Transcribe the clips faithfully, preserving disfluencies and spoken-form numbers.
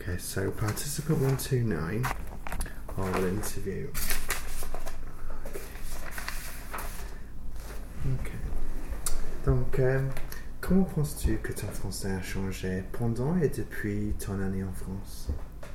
Okay, so participant one two nine, I will interview. Ok. Donc, euh, comment penses-tu que ton français a changé pendant et depuis ton année en France?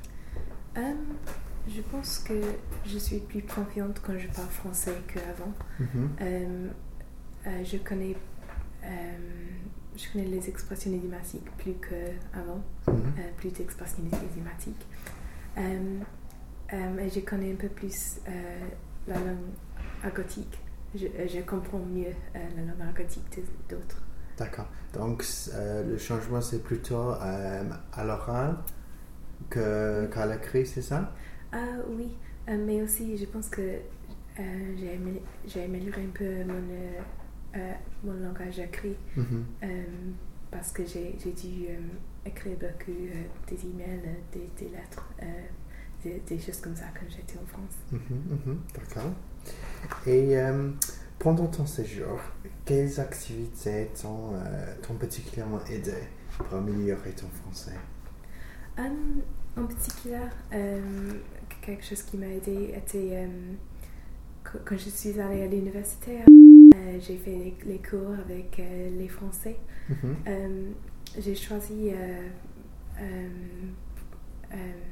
Um, je pense que je suis plus confiante quand je parle français qu'avant. Mm-hmm. Um, euh, je connais um, je connais les expressions idiomatiques plus qu'avant, Mm-hmm. euh, plus d'expressions idiomatiques. Um, um, et je connais un peu plus euh, la langue argotique. Je, je comprends mieux euh, la langue argotique d'autres. D'accord. Donc, euh, le changement, c'est plutôt euh, à l'oral que, qu'à l'écrit, c'est ça? Ah oui, euh, mais aussi je pense que euh, j'ai, amé- j'ai amélioré un peu mon, euh, euh, mon langage écrit Mm-hmm. euh, parce que j'ai, j'ai dû euh, écrire beaucoup euh, des emails, euh, des, des lettres, euh, des, des choses comme ça quand j'étais en France. Mm-hmm, mm-hmm, d'accord. Et euh, pendant ton séjour, quelles activités t'ont, euh, t'ont particulièrement aidé pour améliorer ton français? Um, en particulier, um, quelque chose qui m'a aidé était euh, qu- quand je suis allée à l'université, euh, j'ai fait les, les cours avec euh, les Français. Mm-hmm. Um, j'ai choisi euh, um, um,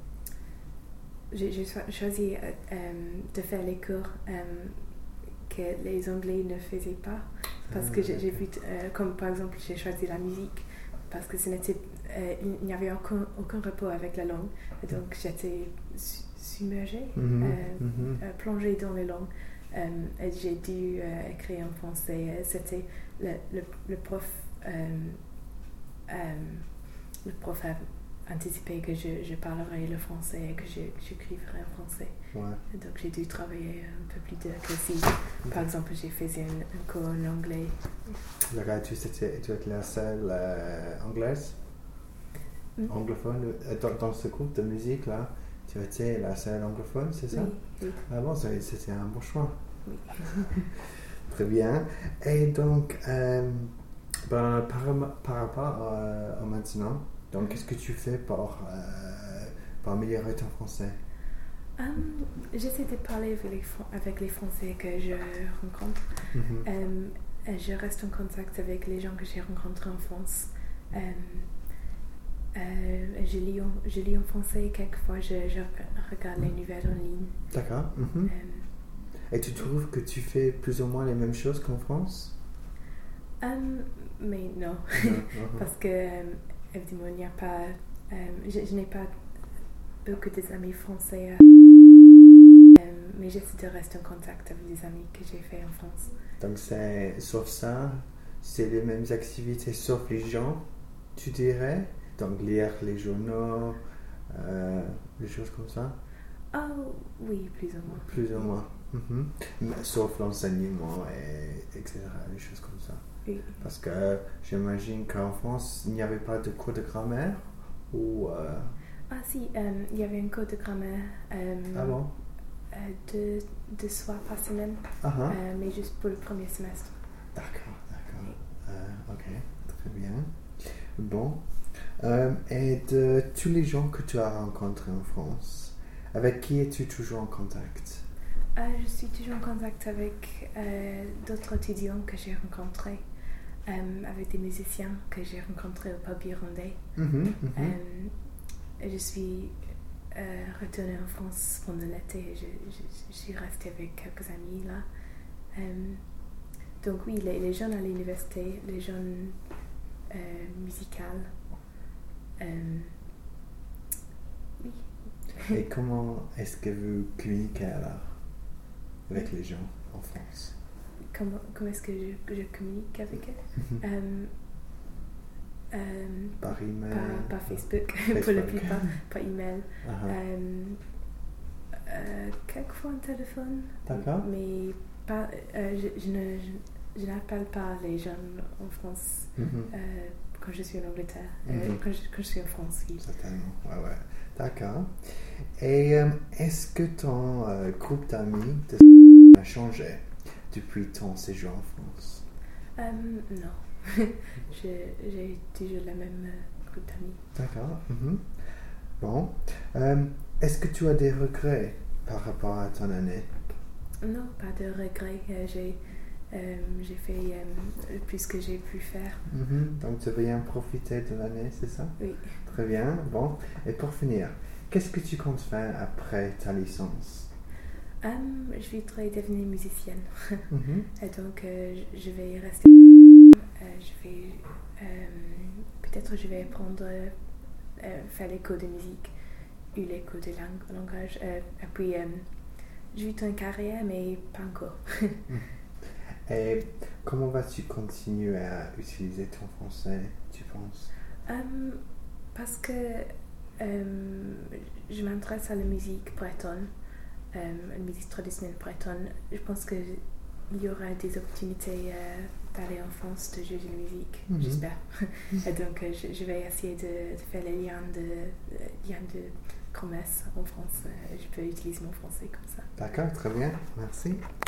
j'ai, j'ai cho- choisi euh, um, de faire les cours um, que les Anglais ne faisaient pas parce Ah, que j'ai, j'ai ok. vu, euh, comme par exemple j'ai choisi la musique parce que ce n'était, euh, il n'y avait aucun, aucun rapport avec la langue, et donc j'étais su- submergée, Mhm, euh, mhm. euh, plongée dans les langues, euh, et j'ai dû euh, écrire en français. C'était le, le, le prof euh, euh, le prof a anticipé que je, je parlerais le français et que je, j'écriverais en français. Ouais. Et donc j'ai dû travailler un peu plus de que si, par exemple, j'ai fait un, un cours en anglais. D'accord, tu, étais, tu étais la seule euh, anglaise, Mm. anglophone, euh, dans, dans ce groupe de musique là, tu étais la seule anglophone, c'est ça? Oui, oui, Ah bon, ça- c'était un bon choix. oui. Très bien. Et donc, euh, ben, par, par rapport à, à maintenant, donc qu'est-ce que tu fais pour, euh, pour améliorer ton français? Um, j'essaie de parler avec les, Fran- avec les Français que je rencontre. Mhm. Um, et je reste en contact avec les gens que j'ai rencontrés en France. Um, euh, je, lis en, je lis en français, quelquefois je, je regarde les nouvelles en ligne. D'accord. Mhm. Um, Et tu trouves que tu fais plus ou moins les mêmes choses qu'en France? um, mais non, Non, mhm. parce que um, évidemment il n'y a pas, um, je, je n'ai pas beaucoup d'amis français. Um, mais j'essaie de rester en contact avec des amis que j'ai fait en France. Donc, c'est, sauf ça, c'est les mêmes activités, sauf les gens, tu dirais? Donc, lire les journaux, euh, des choses comme ça? Oh, oui, plus ou moins. Plus ou moins. Mhm. Mais sauf l'enseignement, et, etc., des choses comme ça. Oui. Parce que euh, j'imagine qu'en France, il n'y avait pas de cours de grammaire ou... euh, Ah si, um, il y avait un cours de grammaire um, Ah bon? euh, deux, deux soirs par semaine, Ah ah. euh, mais juste pour le premier semestre. D'accord, d'accord. Euh, ok, très bien. Bon. Euh, et de tous les gens que tu as rencontrés en France, avec qui es-tu toujours en contact? Euh, je suis toujours en contact avec euh, d'autres étudiants que j'ai rencontrés, um, avec des musiciens que j'ai rencontrés au pub irlandais. Mhm, mhm. Um, je suis euh, retournée en France pendant l'été. Je, je, je suis restée avec quelques amis là. Um, donc oui, les, les jeunes à l'université, les jeunes euh, musicales. Um, oui. Et comment est-ce que vous communiquez alors avec les gens en France? Comment, comment est-ce que je, que je communique avec eux? Mhm. Um, um, Par email? Par, par Facebook, Facebook. pour la plupart, par email. Ah ah. Um, euh, quelquefois un téléphone, D'accord. mais pas, euh, je, je, ne, je, je n'appelle pas les jeunes en France Mhm. euh, quand je suis en Angleterre, euh, Mhm. quand, je, quand je suis en France, oui. Certainement, ouais, ouais. D'accord. Et euh, est-ce que ton euh, groupe d'amis de... a changé depuis ton séjour en France? Um, non, je, j'ai toujours la même euh, groupe d'amis. D'accord. Mhm. Bon. Euh, est-ce que tu as des regrets par rapport à ton année? Non, pas de regrets. Euh, j'ai, euh, j'ai fait euh, le plus que j'ai pu faire. Mm-hmm. Donc, tu veux bien profiter de l'année, c'est ça? Oui. Très bien. Bon. Et pour finir, qu'est-ce que tu comptes faire après ta licence? Um, je voudrais devenir musicienne. Mm-hmm. Et donc, euh, je vais rester. Euh, je vais. Euh, peut-être je vais apprendre à euh, faire les cours de musique ou les cours de lang- langage. Euh, et puis, euh, je vais une carrière, mais pas encore. Et comment vas-tu continuer à utiliser ton français, tu penses? Um, parce que um, je m'intéresse à la musique bretonne, um, la musique traditionnelle bretonne. Je pense qu'il y aura des opportunités euh, d'aller en France, de jouer de la musique, Mm-hmm. j'espère. Et donc, euh, je, je vais essayer de, de faire les liens de, de, liens de commerce en France. Euh, je peux utiliser mon français comme ça. D'accord, très bien. Merci.